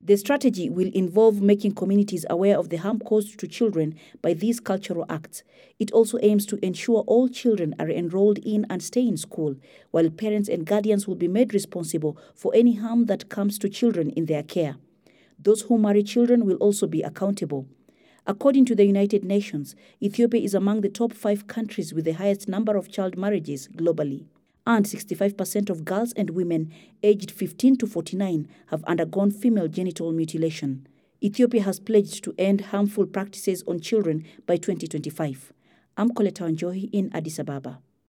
The strategy will involve making communities aware of the harm caused to children by these cultural acts. It also aims to ensure all children are enrolled in and stay in school, while parents and guardians will be made responsible for any harm that comes to children in their care. Those who marry children will also be accountable. According to the United Nations, Ethiopia is among the top 5 countries with the highest number of child marriages globally. And 65% of girls and women aged 15 to 49 have undergone female genital mutilation. Ethiopia has pledged to end harmful practices on children by 2025. I'm Coletta Wanjohi in Addis Ababa.